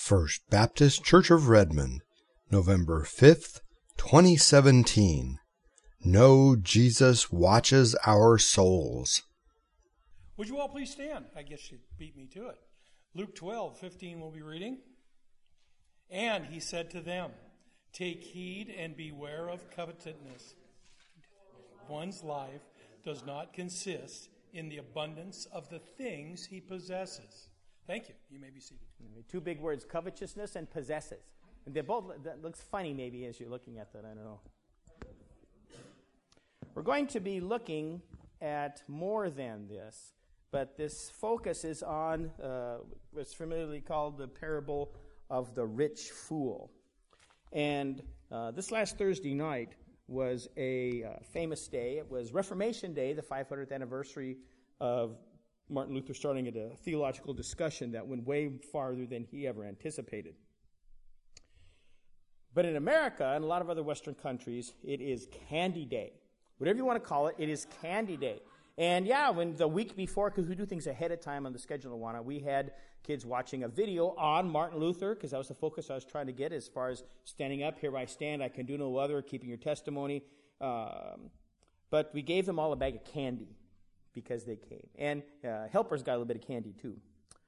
First Baptist Church of Redmond, November 5th, 2017. Know Jesus watches our souls. Would you all please stand? I guess you beat me to it. Luke 12:15 we'll be reading. And he said to them, "Take heed and beware of covetousness. One's life does not consist in the abundance of the things he possesses." Thank you. You may be seated. Two big words, covetousness and possesses. And they're both, that looks funny maybe as you're looking at that, I don't know. We're going to be looking at more than this, but this focus is on what's familiarly called the parable of the rich fool. And this last Thursday night was a famous day. It was Reformation Day, the 500th anniversary of Martin Luther starting at a theological discussion that went way farther than he ever anticipated. But in America and a lot of other Western countries, it is Candy Day. Whatever you want to call it, it is Candy Day. And yeah, when the week before, because we do things ahead of time on the schedule, Awana, we had kids watching a video on Martin Luther, because that was the focus I was trying to get as far as standing up, here I stand, I can do no other, keeping your testimony. But we gave them all a bag of candy because they came. And helpers got a little bit of candy too.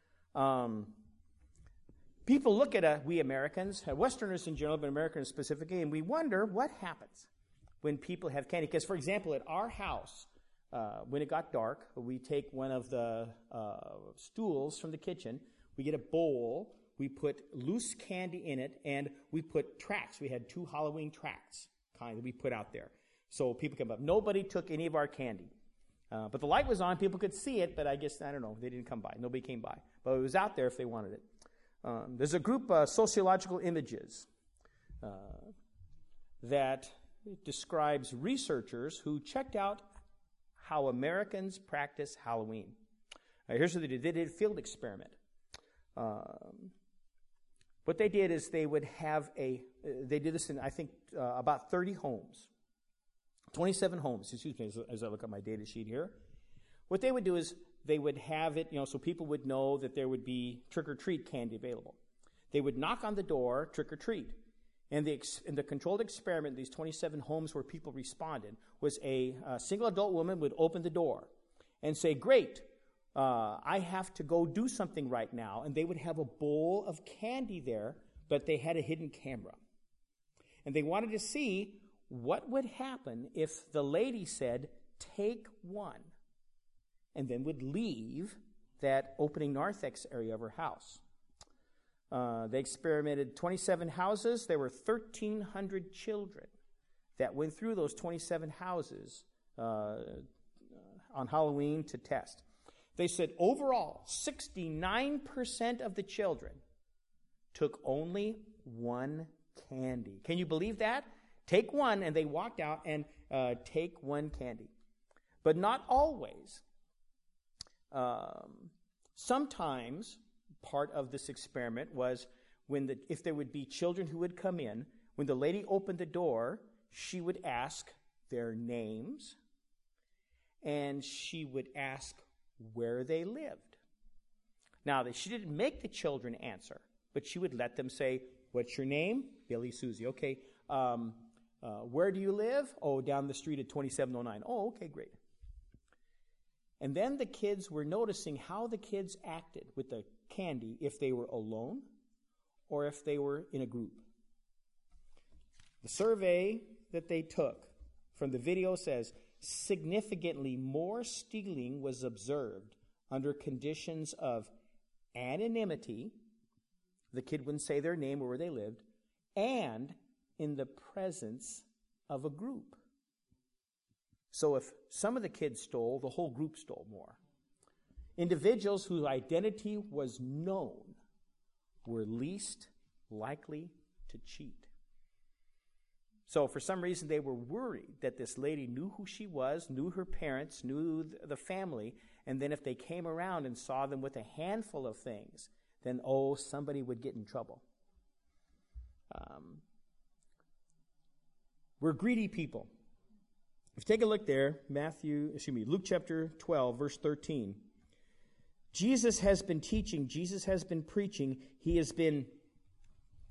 People look at we Americans, Westerners in general, but Americans specifically, and we wonder what happens when people have candy. Because, for example, at our house, when it got dark, we take one of the stools from the kitchen, we get a bowl, we put loose candy in it, and we put tracts. We had 2 Halloween tracts kind that we put out there. So people come up. Nobody took any of our candy. But the light was on, people could see it, but I guess, I don't know, they didn't come by. Nobody came by. But it was out there if they wanted it. There's a group, Sociological Images, that describes researchers who checked out how Americans practice Halloween. Here's what they did. They did a field experiment. What they did is they would have they did this in, I think, about 30 homes. 27 homes, excuse me, as I look at my data sheet here. What they would do is they would have it, so people would know that there would be trick-or-treat candy available. They would knock on the door, trick-or-treat. And in the controlled experiment, these 27 homes where people responded, was a single adult woman would open the door and say, "Great, I have to go do something right now." And they would have a bowl of candy there, but they had a hidden camera. And they wanted to see what would happen if the lady said, "Take one," and then would leave that opening narthex area of her house. They experimented 27 houses. There were 1,300 children that went through those 27 houses on Halloween to test. They said overall, 69% of the children took only one candy. Can you believe that? Take one, and they walked out and take one candy. But not always. Sometimes part of this experiment was if there would be children who would come in, when the lady opened the door, she would ask their names, and she would ask where they lived. Now, she didn't make the children answer, but she would let them say, "What's your name?" "Billy, Susie." "Okay. Where do you live?" "Oh, down the street at 2709. "Oh, okay, great." And then the kids were noticing how the kids acted with the candy if they were alone or if they were in a group. The survey that they took from the video says significantly more stealing was observed under conditions of anonymity. The kid wouldn't say their name or where they lived, and in the presence of a group. So if some of the kids stole, the whole group stole more. Individuals whose identity was known were least likely to cheat. So for some reason they were worried that this lady knew who she was, knew her parents, knew the family, and then if they came around and saw them with a handful of things, then somebody would get in trouble. We're greedy people. If you take a look there, Luke chapter 12, verse 13. Jesus has been teaching, Jesus has been preaching, he has been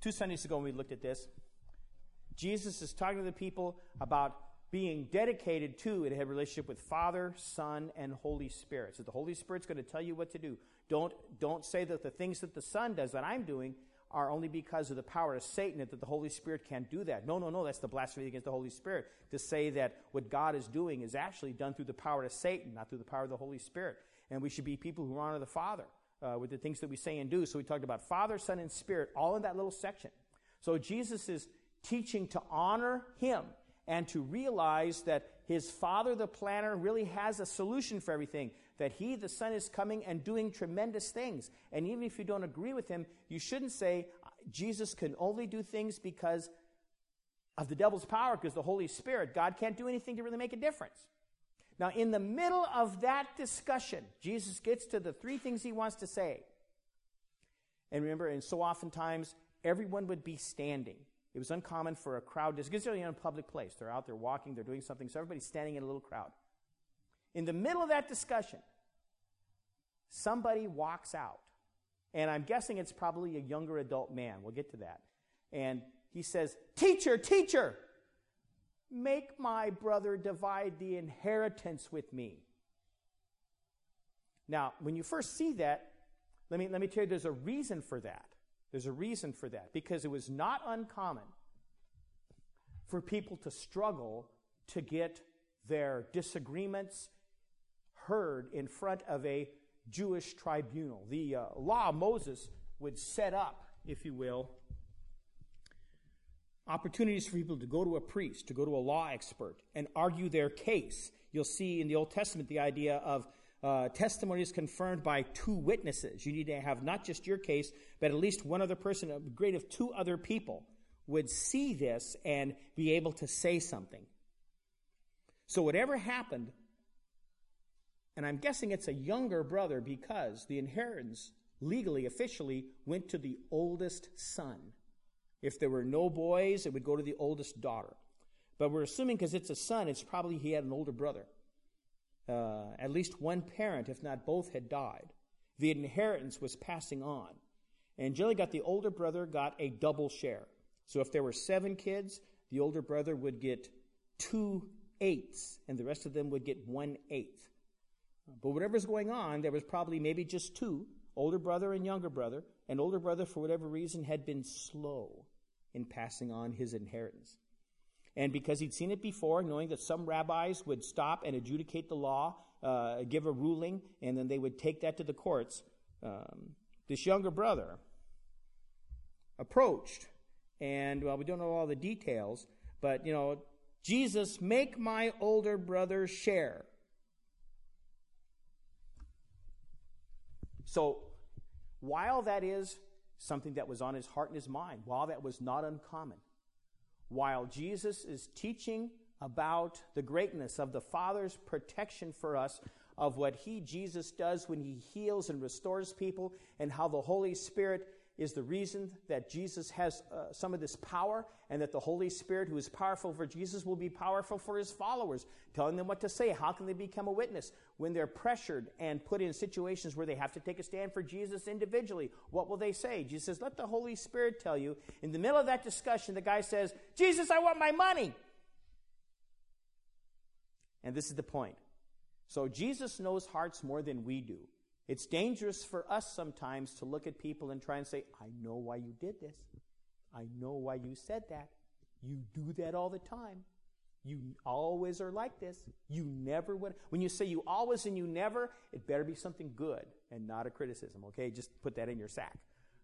2 Sundays ago when we looked at this, Jesus is talking to the people about being dedicated to and have a relationship with Father, Son, and Holy Spirit. So the Holy Spirit's going to tell you what to do. Don't say that the things that the Son does that I'm doing are only because of the power of Satan, that the Holy Spirit can't do that. No, that's the blasphemy against the Holy Spirit, to say that what God is doing is actually done through the power of Satan, not through the power of the Holy Spirit. And we should be people who honor the Father with the things that we say and do. So we talked about Father, Son, and Spirit, all in that little section. So Jesus is teaching to honor Him and to realize that His Father, the planner, really has a solution for everything, that He, the Son, is coming and doing tremendous things. And even if you don't agree with Him, you shouldn't say Jesus can only do things because of the devil's power, because the Holy Spirit, God can't do anything to really make a difference. Now, in the middle of that discussion, Jesus gets to the three things He wants to say. And remember, and so oftentimes, everyone would be standing. It was uncommon for a crowd, because they're in a public place. They're out there walking, they're doing something, so everybody's standing in a little crowd. In the middle of that discussion, somebody walks out. And I'm guessing it's probably a younger adult man. We'll get to that. And he says, "Teacher, teacher, make my brother divide the inheritance with me." Now, when you first see that, let me tell you, there's a reason for that. There's a reason for that, because it was not uncommon for people to struggle to get their disagreements heard in front of a Jewish tribunal. The law of Moses would set up, if you will, opportunities for people to go to a priest, to go to a law expert, and argue their case. You'll see in the Old Testament the idea of testimony is confirmed by two witnesses. You need to have not just your case, but at least one other person, a grade of two other people, would see this and be able to say something. So whatever happened, and I'm guessing it's a younger brother, because the inheritance legally, officially, went to the oldest son. If there were no boys, it would go to the oldest daughter. But we're assuming because it's a son, it's probably he had an older brother. At least one parent, if not both, had died. The inheritance was passing on. And generally the older brother got a double share. So if there were 7 kids, the older brother would get 2/8, and the rest of them would get 1/8. But whatever's going on, there was probably maybe just 2, older brother and younger brother, and older brother, for whatever reason, had been slow in passing on his inheritance. And because he'd seen it before, knowing that some rabbis would stop and adjudicate the law, give a ruling, and then they would take that to the courts, this younger brother approached. And, well, we don't know all the details, but, Jesus, make my older brother share. So, while that is something that was on his heart and his mind, while that was not uncommon, while Jesus is teaching about the greatness of the Father's protection for us, of what Jesus does when He heals and restores people, and how the Holy Spirit is the reason that Jesus has some of this power, and that the Holy Spirit, who is powerful for Jesus, will be powerful for His followers, telling them what to say. How can they become a witness when they're pressured and put in situations where they have to take a stand for Jesus individually? What will they say? Jesus says, let the Holy Spirit tell you. In the middle of that discussion, the guy says, "Jesus, I want my money." And this is the point. So Jesus knows hearts more than we do. It's dangerous for us sometimes to look at people and try and say, "I know why you did this. I know why you said that. You do that all the time. You always are like this. You never would." When you say you always and you never, it better be something good and not a criticism, okay? Just put that in your sack.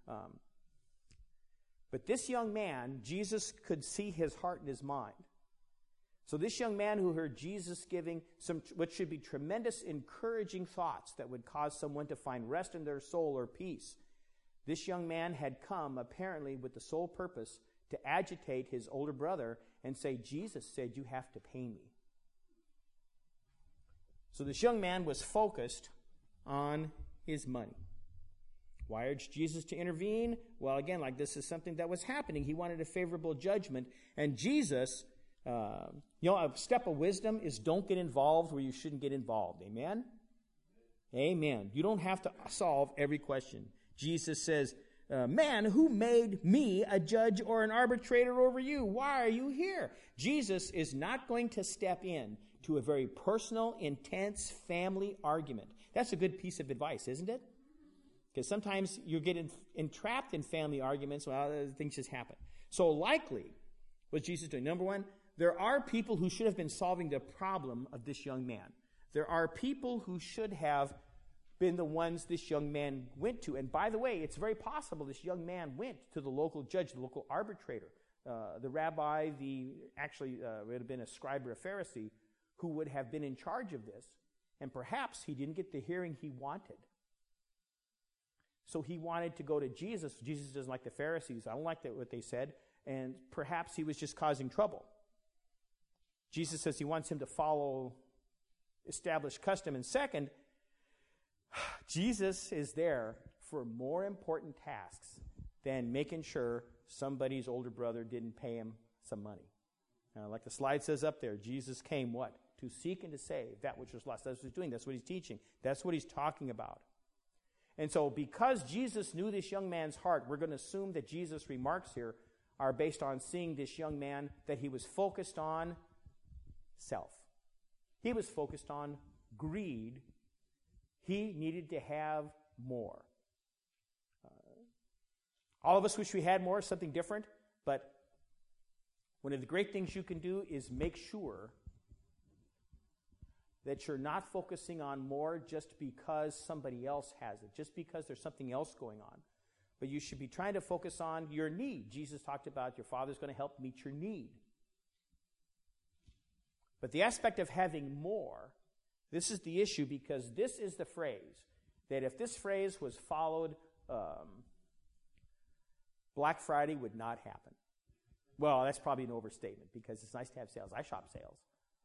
But this young man, Jesus could see his heart and his mind. So this young man who heard Jesus giving some what should be tremendous encouraging thoughts that would cause someone to find rest in their soul or peace, this young man had come apparently with the sole purpose to agitate his older brother and say, "Jesus said you have to pay me." So this young man was focused on his money. Why urge Jesus to intervene? Well, again, like this is something that was happening. He wanted a favorable judgment. And Jesus, a step of wisdom is don't get involved where you shouldn't get involved. Amen? Amen. You don't have to solve every question. Jesus says, man, who made me a judge or an arbitrator over you? Why are you here? Jesus is not going to step in to a very personal, intense family argument. That's a good piece of advice, isn't it? Because sometimes you get entrapped in family arguments. Well, things just happen. So likely, what's Jesus doing? Number one, there are people who should have been solving the problem of this young man. There are people who should have been the ones this young man went to. And by the way, it's very possible this young man went to the local judge, the local arbitrator, the rabbi, would have been a scribe or a Pharisee, who would have been in charge of this. And perhaps he didn't get the hearing he wanted. So he wanted to go to Jesus. Jesus doesn't like the Pharisees. I don't like what they said. And perhaps he was just causing trouble. Jesus says he wants him to follow established custom. And second, Jesus is there for more important tasks than making sure somebody's older brother didn't pay him some money. Like the slide says up there, Jesus came what? To seek and to save that which was lost. That's what he's doing. That's what he's teaching. That's what he's talking about. And so because Jesus knew this young man's heart, we're going to assume that Jesus' remarks here are based on seeing this young man, that he was focused on self. He was focused on greed. He needed to have more. All of us wish we had more, something different, but one of the great things you can do is make sure that you're not focusing on more just because somebody else has it, just because there's something else going on. But you should be trying to focus on your need. Jesus talked about your Father's going to help meet your need. But the aspect of having more, this is the issue, because this is the phrase that if this phrase was followed, Black Friday would not happen. Well, that's probably an overstatement because it's nice to have sales. I shop sales.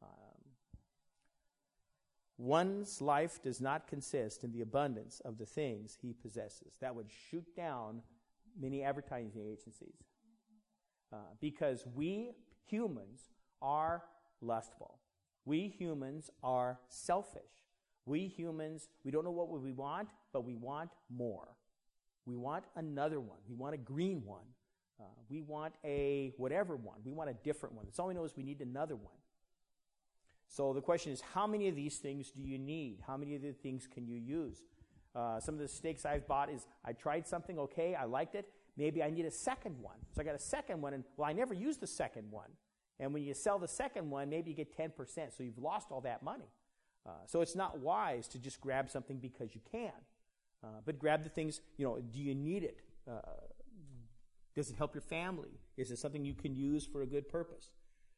One's life does not consist in the abundance of the things he possesses. That would shoot down many advertising agencies. Because we humans are lustful. We humans are selfish. We humans, we don't know what we want, but we want more. We want another one. We want a green one. We want a whatever one. We want a different one. That's all we know is we need another one. So the question is, how many of these things do you need? How many of the things can you use? Some of the mistakes I've bought is I tried something, okay, I liked it. Maybe I need a second one. So I got a second one, and well, I never used the second one. And when you sell the second one, maybe you get 10%. So you've lost all that money. So it's not wise to just grab something because you can. But grab the things, do you need it? Does it help your family? Is it something you can use for a good purpose?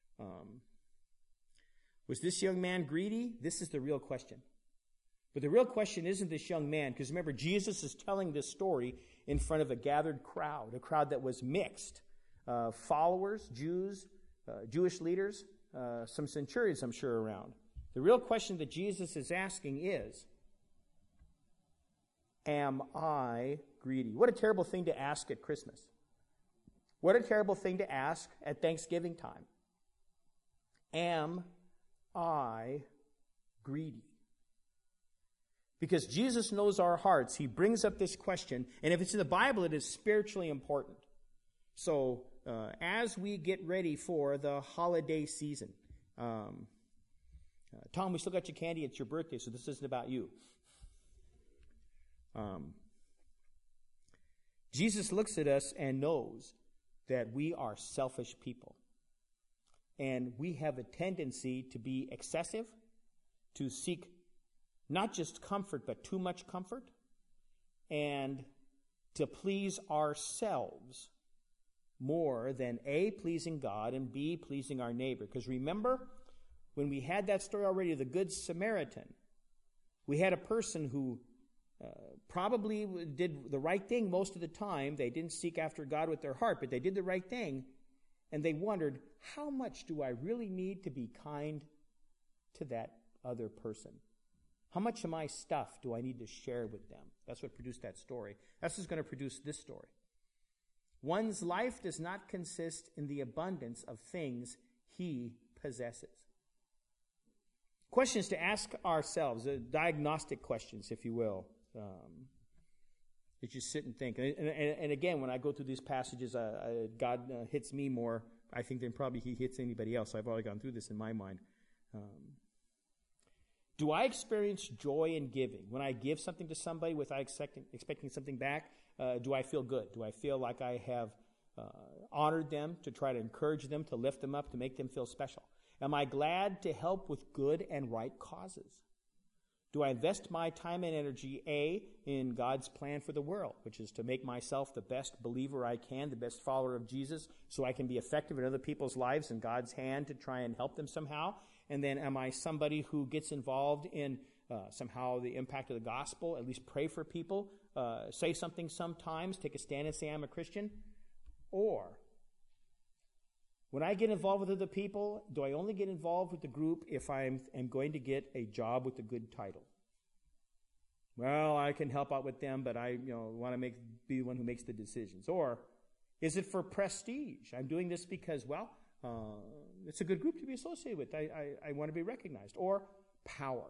Was this young man greedy? This is the real question. But the real question isn't this young man, because remember, Jesus is telling this story in front of a gathered crowd, a crowd that was mixed. Followers, Jews, Jewish leaders, some centurions, I'm sure, around. The real question that Jesus is asking is, am I greedy? What a terrible thing to ask at Christmas. What a terrible thing to ask at Thanksgiving time. Am I greedy? Because Jesus knows our hearts. He brings up this question, and if it's in the Bible, it is spiritually important. So, as we get ready for the holiday season, Tom, we still got your candy. It's your birthday, so this isn't about you. Jesus looks at us and knows that we are selfish people. And we have a tendency to be excessive, to seek not just comfort, but too much comfort, and to please ourselves more than A, pleasing God, and B, pleasing our neighbor. Because remember, when we had that story already, the Good Samaritan, we had a person who probably did the right thing most of the time. They didn't seek after God with their heart, but they did the right thing. And they wondered, how much do I really need to be kind to that other person? How much of my stuff do I need to share with them? That's what produced that story. That's what's going to produce this story. One's life does not consist in the abundance of things he possesses. Questions to ask ourselves, diagnostic questions, if you will. It's just sit and think. And again, when I go through these passages, God hits me more, I think, than probably he hits anybody else. I've already gone through this in my mind. Do I experience joy in giving? When I give something to somebody without expecting something back, do I feel good? Do I feel like I have honored them, to try to encourage them, to lift them up, to make them feel special? Am I glad to help with good and right causes? Do I invest my time and energy, A, in God's plan for the world, which is to make myself the best believer I can, the best follower of Jesus, so I can be effective in other people's lives in God's hand to try and help them somehow? And then am I somebody who gets involved in somehow the impact of the gospel, at least pray for people, say something sometimes, take a stand and say I'm a Christian? Or when I get involved with other people, do I only get involved with the group if I am going to get a job with a good title? Well, I can help out with them, but I want to be the one who makes the decisions. Or is it for prestige? I'm doing this because, it's a good group to be associated with. I want to be recognized. Or power.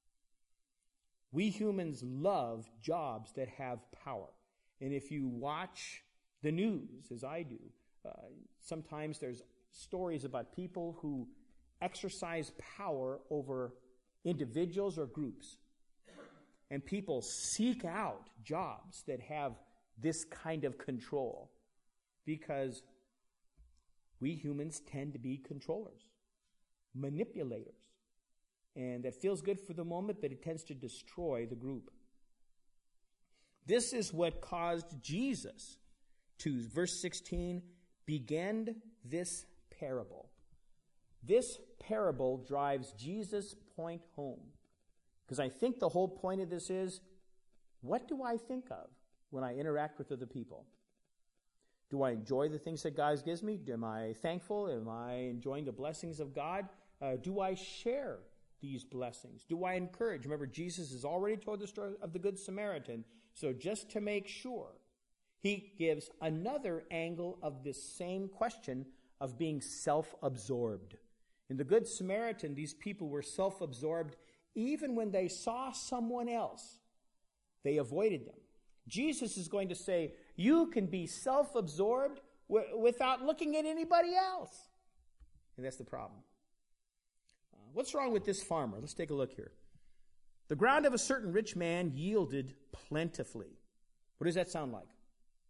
We humans love jobs that have power. And if you watch the news, as I do, sometimes there's stories about people who exercise power over individuals or groups. And people seek out jobs that have this kind of control because we humans tend to be controllers, manipulators. And that feels good for the moment, but it tends to destroy the group. This is what caused Jesus to, verse 16, begin this parable. This parable drives Jesus' point home. Because I think the whole point of this is, what do I think of when I interact with other people? Do I enjoy the things that God gives me? Am I thankful? Am I enjoying the blessings of God? Do I share these blessings? Do I encourage? Remember, Jesus has already told the story of the Good Samaritan. So just to make sure, he gives another angle of this same question of being self-absorbed. In the Good Samaritan, these people were self-absorbed. Even when they saw someone else, they avoided them. Jesus is going to say, you can be self-absorbed without looking at anybody else. And that's the problem. What's wrong with this farmer? Let's take a look here. The ground of a certain rich man yielded plentifully. What does that sound like?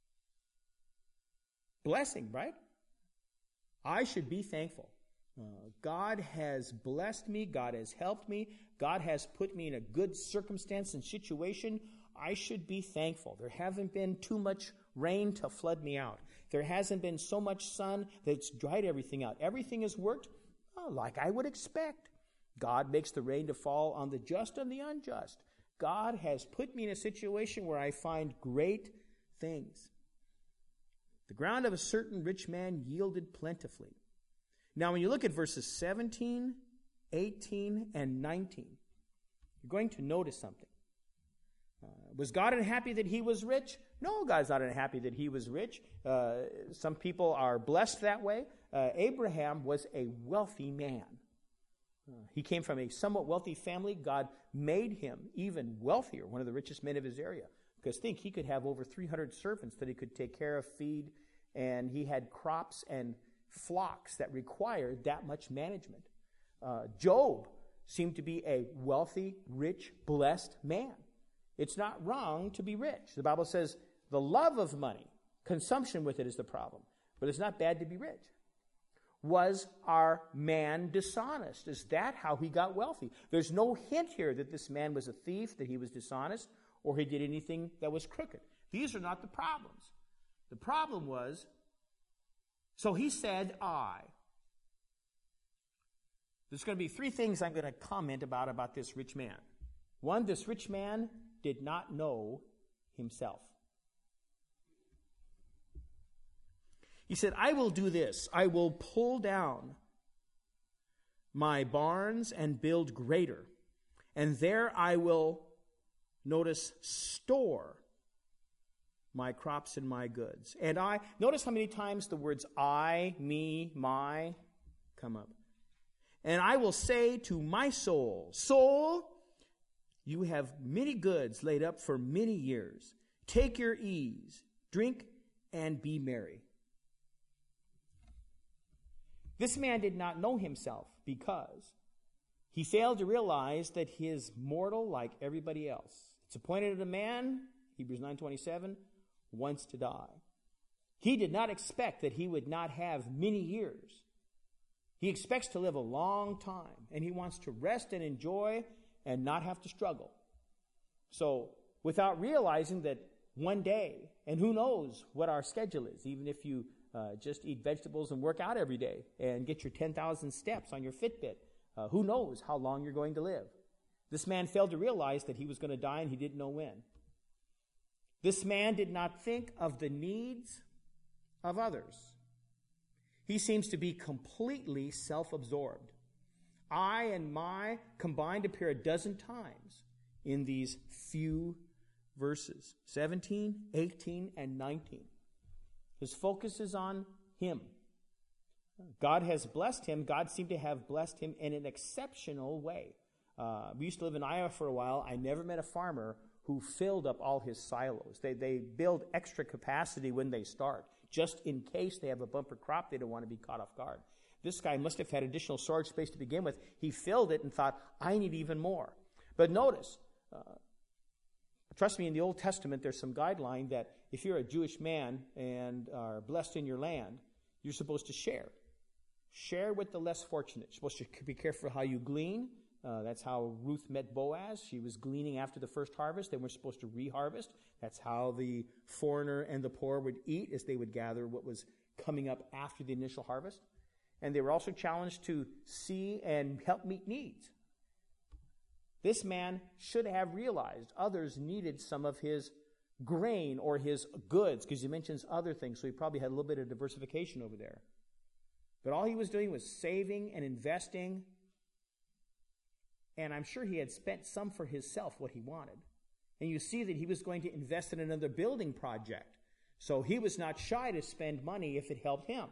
Blessing, right? I should be thankful. God has blessed me. God has helped me. God has put me in a good circumstance and situation. I should be thankful. There hasn't been too much rain to flood me out. There hasn't been so much sun that's dried everything out. Everything has worked like I would expect. God makes the rain to fall on the just and the unjust. God has put me in a situation where I find great things. The ground of a certain rich man yielded plentifully. Now, when you look at verses 17, 18, and 19, you're going to notice something. Was God unhappy that he was rich? No, God's not unhappy that he was rich. Some people are blessed that way. Abraham was a wealthy man. He came from a somewhat wealthy family. God made him even wealthier, one of the richest men of his area. Because think, he could have over 300 servants that he could take care of, feed, and he had crops and flocks that required that much management. Job seemed to be a wealthy, rich, blessed man. It's not wrong to be rich. The Bible says the love of money, consumption with it is the problem. But it's not bad to be rich. Was our man dishonest? Is that how he got wealthy? There's no hint here that this man was a thief, that he was dishonest, or he did anything that was crooked. These are not the problems. The problem was, so he said, I. There's going to be three things I'm going to comment about this rich man. One, this rich man did not know himself. He said, I will do this. I will pull down my barns and build greater. And there I will, notice, store my crops and my goods. And notice how many times the words I, me, my come up. And I will say to my soul, soul, you have many goods laid up for many years. Take your ease, drink, and be merry. This man did not know himself because he failed to realize that he is mortal like everybody else. It's appointed that a man, Hebrews 9:27, wants to die. He did not expect that he would not have many years. He expects to live a long time, and he wants to rest and enjoy and not have to struggle. So, without realizing that one day, and who knows what our schedule is, even if you just eat vegetables and work out every day and get your 10,000 steps on your Fitbit, who knows how long you're going to live. This man failed to realize that he was going to die, and he didn't know when. This man did not think of the needs of others. He seems to be completely self-absorbed. I and my combined appear a dozen times in these few verses, 17, 18, and 19. His focus is on him. God has blessed him. God seemed to have blessed him in an exceptional way. We used to live in Iowa for a while. I never met a farmer who filled up all his silos. They build extra capacity when they start, just in case they have a bumper crop they don't want to be caught off guard. This guy must have had additional storage space to begin with. He filled it and thought, I need even more. But notice, trust me, in the Old Testament, there's some guideline that if you're a Jewish man and are blessed in your land, you're supposed to share. Share with the less fortunate. You're supposed to be careful how you glean. That's how Ruth met Boaz. She was gleaning after the first harvest. They weren't supposed to re-harvest. That's how the foreigner and the poor would eat, as they would gather what was coming up after the initial harvest. And they were also challenged to see and help meet needs. This man should have realized others needed some of his grain or his goods, because he mentions other things, so he probably had a little bit of diversification over there. But all he was doing was saving and investing, and I'm sure he had spent some for himself, what he wanted. And you see that he was going to invest in another building project, so he was not shy to spend money if it helped him.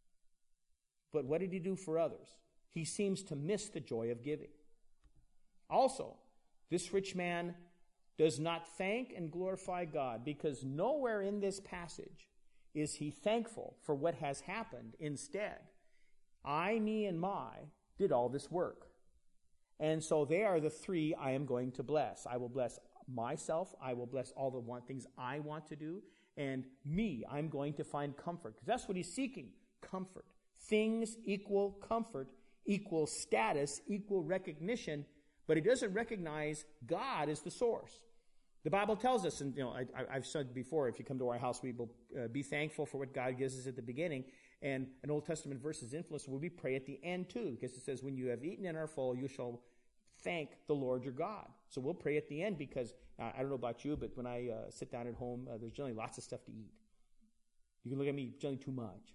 But what did he do for others? He seems to miss the joy of giving. Also, this rich man does not thank and glorify God, because nowhere in this passage is he thankful for what has happened. Instead, I, me, and my did all this work. And so they are the three I am going to bless. I will bless myself. I will bless all the things I want to do. And me, I'm going to find comfort. Because that's what he's seeking, comfort. Things equal comfort, equal status, equal recognition. But he doesn't recognize God as the source. The Bible tells us, and I've said before, if you come to our house, we will be thankful for what God gives us at the beginning. And an Old Testament verse is influenced where we pray at the end too, because it says, when you have eaten and are full, you shall thank the Lord your God. So we'll pray at the end, because I don't know about you, but when I sit down at home, there's generally lots of stuff to eat. You can look at me, generally too much.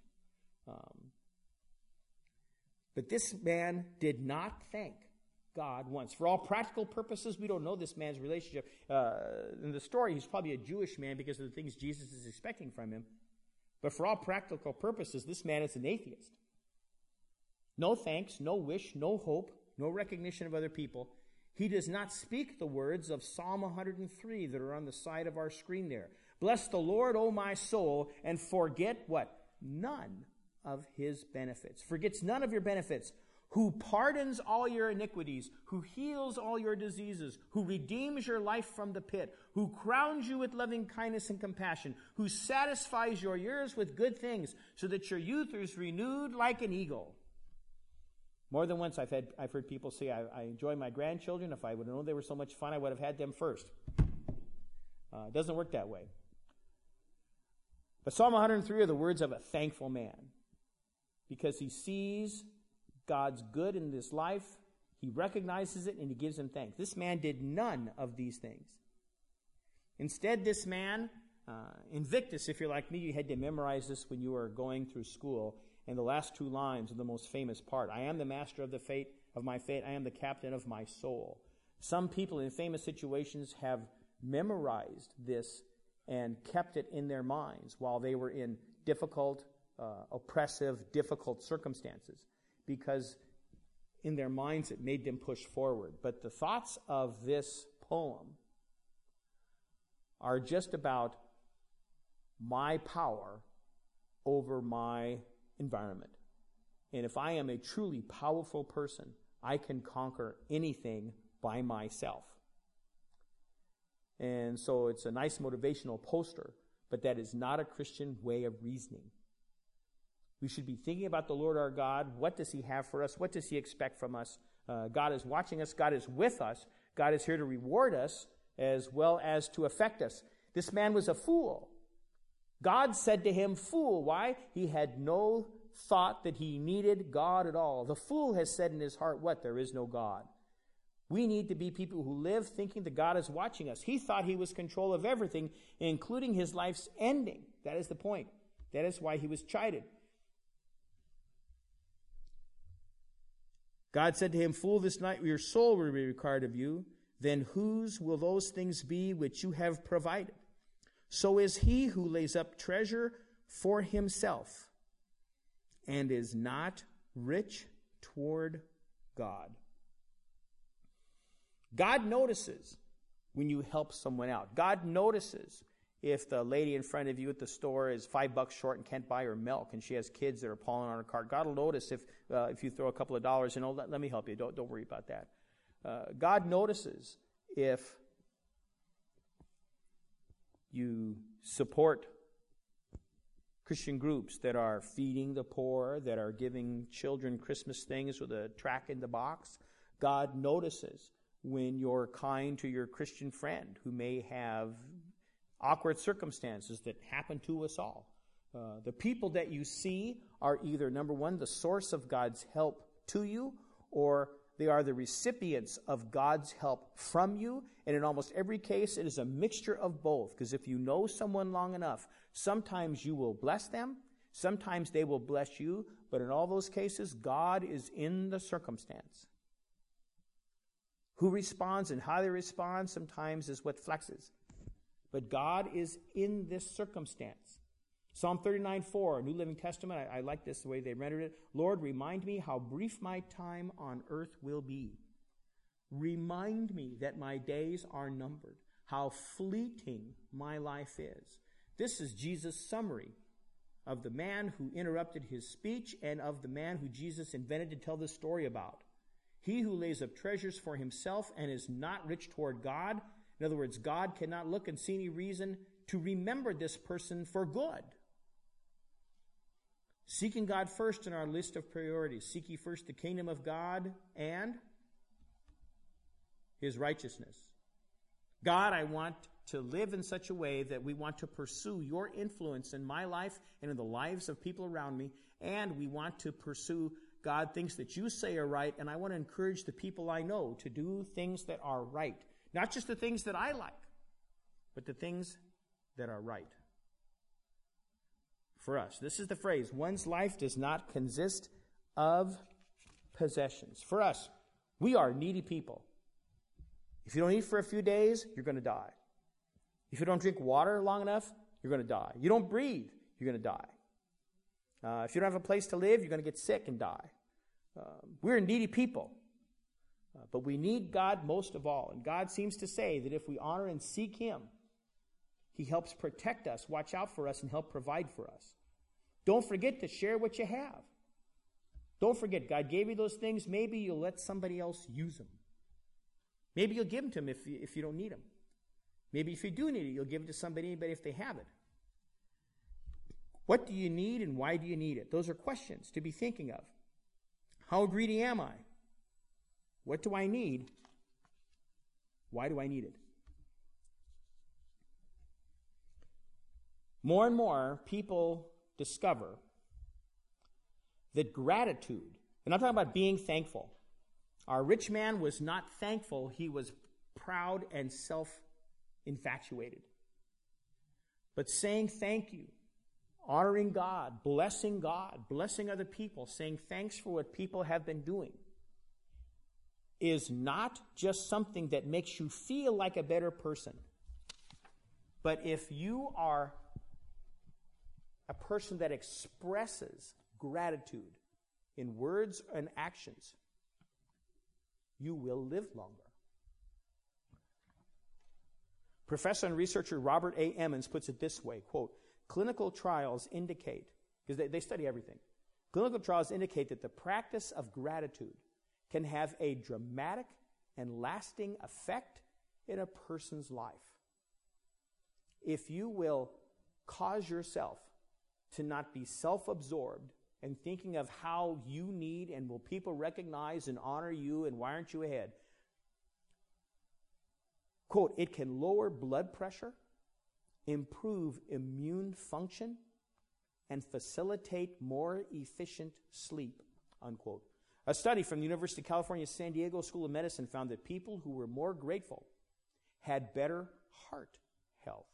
But this man did not thank God once. For all practical purposes, we don't know this man's relationship. In the story, he's probably a Jewish man because of the things Jesus is expecting from him. But for all practical purposes, this man is an atheist. No thanks, no wish, no hope, no recognition of other people. He does not speak the words of Psalm 103 that are on the side of our screen there. Bless the Lord, O my soul, and forget what? None of his benefits. Forgets none of your benefits. Who pardons all your iniquities, who heals all your diseases, who redeems your life from the pit, who crowns you with loving kindness and compassion, who satisfies your years with good things, so that your youth is renewed like an eagle. More than once I've heard people say, I enjoy my grandchildren. If I would have known they were so much fun, I would have had them first. It doesn't work that way. But Psalm 103 are the words of a thankful man, because he sees God's good in this life, he recognizes it, and he gives him thanks. This man did none of these things. Instead, this man, Invictus, if you're like me, you had to memorize this when you were going through school, and the last two lines are the most famous part. I am the master of the fate of my fate. I am the captain of my soul. Some people in famous situations have memorized this and kept it in their minds while they were in difficult, oppressive, difficult circumstances, because in their minds it made them push forward. But the thoughts of this poem are just about my power over my environment. And if I am a truly powerful person, I can conquer anything by myself. And so it's a nice motivational poster, but that is not a Christian way of reasoning. We should be thinking about the Lord our God. What does He have for us? What does He expect from us? God is watching us. God is with us. God is here to reward us as well as to affect us. This man was a fool. God said to him, fool. Why? He had no thought that he needed God at all. The fool has said in his heart, what? There is no God. We need to be people who live thinking that God is watching us. He thought he was in control of everything, including his life's ending. That is the point. That is why he was chided. God said to him, fool, this night your soul will be required of you. Then whose will those things be which you have provided? So is he who lays up treasure for himself and is not rich toward God. God notices when you help someone out. God notices if the lady in front of you at the store is $5 short and can't buy her milk and she has kids that are pulling on her cart. God will notice if you throw a couple of dollars and let me help you. Don't worry about that. God notices if you support Christian groups that are feeding the poor, that are giving children Christmas things with a track in the box. God notices when you're kind to your Christian friend who may have awkward circumstances that happen to us all. The people that you see are either, number one, the source of God's help to you, or they are the recipients of God's help from you. And in almost every case, it is a mixture of both. Because if you know someone long enough, sometimes you will bless them, sometimes they will bless you, but in all those cases, God is in the circumstance. Who responds and how they respond sometimes is what flexes. But God is in this circumstance. Psalm 39:4, New Living Testament, I like this, the way they rendered it. Lord, remind me how brief my time on earth will be. Remind me that my days are numbered, how fleeting my life is. This is Jesus' summary of the man who interrupted his speech and of the man who Jesus invented to tell this story about. He who lays up treasures for himself and is not rich toward God. In other words, God cannot look and see any reason to remember this person for good. Seeking God first in our list of priorities. Seek ye first the kingdom of God and His righteousness. God, I want to live in such a way that we want to pursue your influence in my life and in the lives of people around me, and we want to pursue, God, things that you say are right, and I want to encourage the people I know to do things that are right. Not just the things that I like, but the things that are right. For us, this is the phrase, one's life does not consist of possessions. For us, we are needy people. If you don't eat for a few days, you're going to die. If you don't drink water long enough, you're going to die. You don't breathe, you're going to die. If you don't have a place to live, you're going to get sick and die. We're needy people. But we need God most of all. And God seems to say that if we honor and seek Him, He helps protect us, watch out for us, and help provide for us. Don't forget to share what you have. Don't forget, God gave you those things. Maybe you'll let somebody else use them. Maybe you'll give them to them if you don't need them. Maybe if you do need it, you'll give it to somebody if they have it. What do you need and why do you need it? Those are questions to be thinking of. How greedy am I? What do I need? Why do I need it? More and more people discover that gratitude, and I'm talking about being thankful. Our rich man was not thankful. He was proud and self-infatuated. But saying thank you, honoring God, blessing other people, saying thanks for what people have been doing, is not just something that makes you feel like a better person. But if you are a person that expresses gratitude in words and actions, you will live longer. Professor and researcher Robert A. Emmons puts it this way, quote, clinical trials indicate, because they study everything, clinical trials indicate that the practice of gratitude can have a dramatic and lasting effect in a person's life. If you will cause yourself to not be self-absorbed and thinking of how you need and will people recognize and honor you and why aren't you ahead, quote, it can lower blood pressure, improve immune function, and facilitate more efficient sleep, unquote. A study from the University of California, San Diego School of Medicine found that people who were more grateful had better heart health.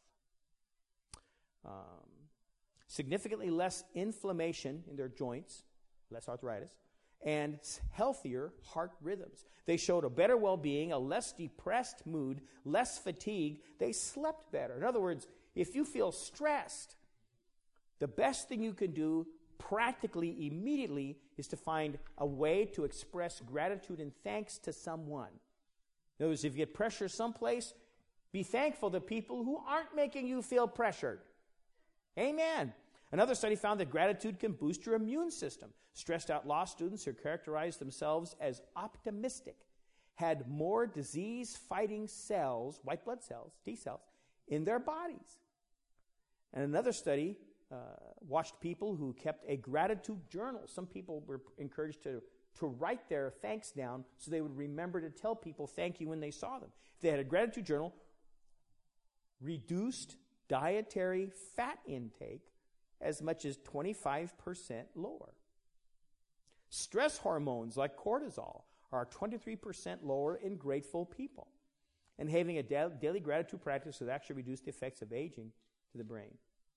Significantly less inflammation in their joints, less arthritis, and healthier heart rhythms. They showed a better well-being, a less depressed mood, less fatigue. They slept better. In other words, if you feel stressed, the best thing you can do practically immediately is to find a way to express gratitude and thanks to someone. In other words, if you get pressure someplace, be thankful to people who aren't making you feel pressured. Amen. Another study found that gratitude can boost your immune system. Stressed out law students who characterized themselves as optimistic had more disease-fighting cells, white blood cells, T cells, in their bodies. And another study watched people who kept a gratitude journal. Some people were encouraged to write their thanks down so they would remember to tell people thank you when they saw them. If they had a gratitude journal, reduced dietary fat intake as much as 25% lower. Stress hormones like cortisol are 23% lower in grateful people. And having a daily gratitude practice would actually reduce the effects of aging to the brain.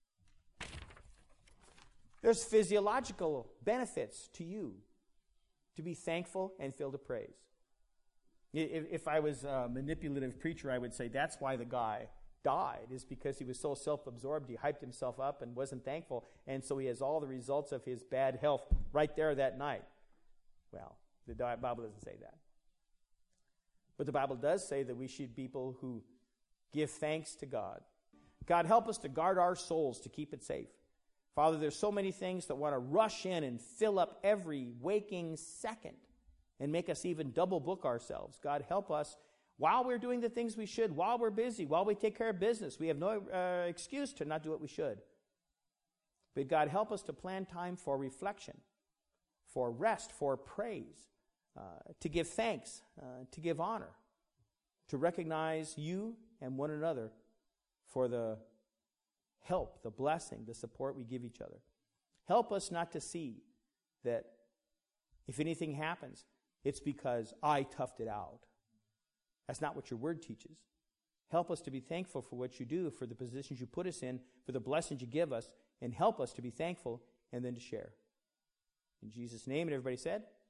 There's physiological benefits to you to be thankful and filled with praise. If I was a manipulative preacher, I would say that's why the guy died, is because he was so self-absorbed, he hyped himself up and wasn't thankful, and so he has all the results of his bad health right there that night. Well, the Bible doesn't say that. But the Bible does say that we should be people who give thanks to God. God, help us to guard our souls to keep it safe. Father, there's so many things that want to rush in and fill up every waking second and make us even double book ourselves. God, help us while we're doing the things we should, while we're busy, while we take care of business. We have no excuse to not do what we should. But God, help us to plan time for reflection, for rest, for praise, to give thanks, to give honor, to recognize you and one another for the help, the blessing, the support we give each other. Help us not to see that if anything happens, it's because I toughed it out. That's not what your word teaches. Help us to be thankful for what you do, for the positions you put us in, for the blessings you give us, and help us to be thankful and then to share. In Jesus' name, and everybody said,